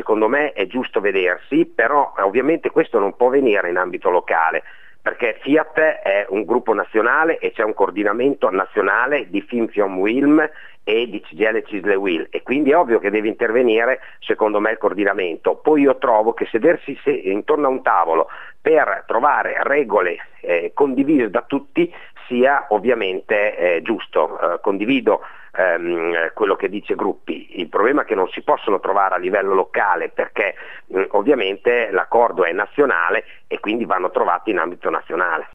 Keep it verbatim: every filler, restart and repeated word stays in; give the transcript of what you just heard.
secondo me è giusto vedersi, però ovviamente questo non può venire in ambito locale, perché Fiat è un gruppo nazionale e c'è un coordinamento nazionale di Film Film Wilm e di C G I L Cisle Will, e quindi è ovvio che deve intervenire secondo me il coordinamento. Poi io trovo che sedersi se, intorno a un tavolo per trovare regole eh, condivise da tutti sia ovviamente eh, giusto. Eh, condivido ehm, quello che dice Gruppi, il problema è che non si possono trovare a livello locale perché mh, ovviamente l'accordo è nazionale e quindi vanno trovati in ambito nazionale.